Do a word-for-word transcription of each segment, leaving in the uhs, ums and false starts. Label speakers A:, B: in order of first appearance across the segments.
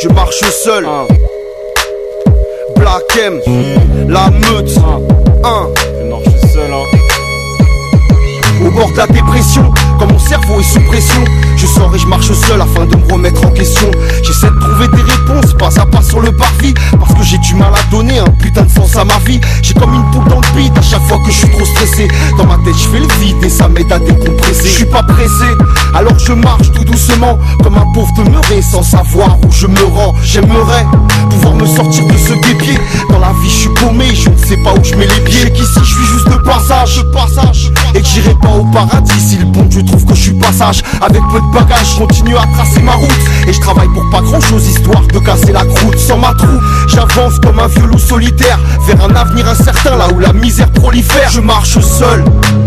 A: je marche seul. Black M, la meute, un.
B: Je marche seul, hein.
A: Au bord de la dépression, quand mon cerveau est sous pression, je sors et je marche seul afin de me remettre en question. J'essaie de trouver des réponses, pas à pas sur le parvis, parce que j'ai du mal à donner un putain de sens à ma vie. J'ai comme une poule dans le bide à chaque fois que je suis trop stressé. Dans ma tête je fais le vide et ça m'aide à décompresser. Je suis pas pressé, alors je marche tout doucement, comme un pauvre demeuré sans savoir où je me rends. J'aimerais pouvoir me sortir de ce guépier. Dans la vie je suis paumé, je ne sais pas où je mets les pieds. Qu'ici je suis juste de passage, de passage, et que j'irai pas au paradis si le bon Dieu trouve que je suis passage. Avec peu de bagages, je continue à tracer ma route, et je travaille pour pas grand chose histoire de casser la croûte. Sans ma troupe, j'avance comme un vieux loup solitaire vers un avenir incertain là où la misère prolifère. Je marche seul,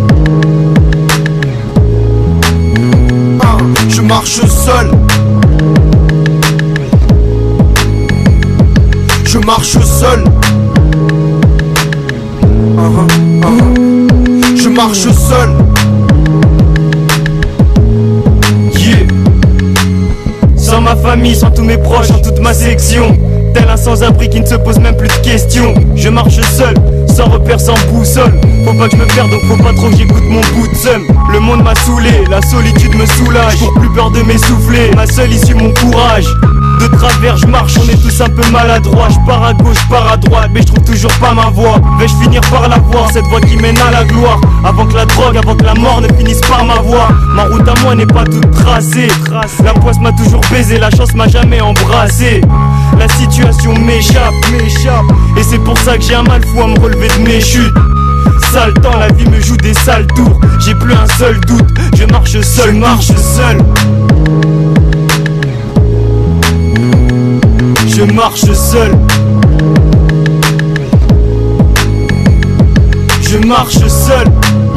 A: je marche seul, je marche seul, je marche seul.
B: Sans ma famille, sans tous mes proches, sans toute ma section, tel un sans-abri qui ne se pose même plus de questions. Je marche seul, sans repère, sans boussole. Faut pas que je me perde, donc faut pas trop que j'écoute mon bout de seum. Le monde m'a saoulé, la solitude me soulage. J'ai plus peur de m'essouffler, ma seule issue mon courage. De travers je marche, on est tous un peu maladroits. Je pars à gauche, je pars à droite, mais je trouve toujours pas ma voie. Vais-je finir par la voir, cette voie qui mène à la gloire? Avant que la drogue, avant que la mort ne finisse par ma voie. Ma route à moi n'est pas toute tracée. La poisse m'a toujours baisé, la chance m'a jamais embrassé. La situation m'échappe, m'échappe, et c'est pour ça que j'ai un mal fou à me relever de mes chutes. Sale temps, la vie me joue des sales tours. J'ai plus un seul doute, je marche seul, je marche seul. Je marche seul. Je marche seul.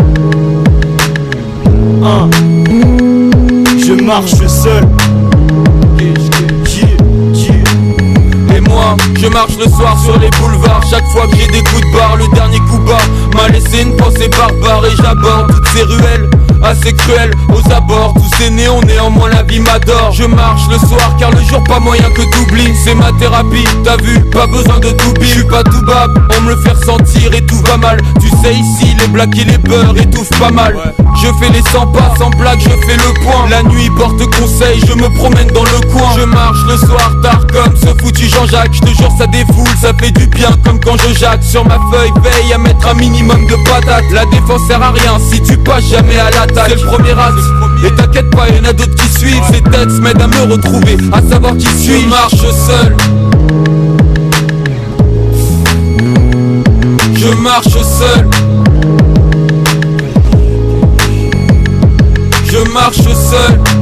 B: Hein. Je marche seul.
C: Et moi, je marche le soir sur les boulevards. Chaque fois que j'ai des coups de barre, le dernier coup bas m'a laissé une pensée barbare. Et j'aborde toutes ces ruelles assez cruelles aux abords. Tous ces néons, néanmoins la vie m'adore. Je marche le soir car le jour pas moyen que t'oublies. C'est ma thérapie, t'as vu, pas besoin de tout bille. Je suis pas tout bas, on me le fait ressentir et tout va mal. Tu sais ici, les blagues et les beurres étouffent pas mal. Je fais les cent pas, sans blague, je fais le point. La nuit porte conseil, je me promène dans le coin. Je marche le soir tard comme ce foutu Jean-Jacques. Je te jure ça défoule, ça fait du bien comme quand je jacque. Sur ma feuille, veille à mettre un minimum de patates. La défense sert à rien si tu passes jamais à l'attaque. C'est le premier acte, et t'inquiète pas, y'en a d'autres qui suivent. Ces têtes m'aident à me retrouver, à savoir qui suis. Je marche seul. Je marche seul. Je marche seul.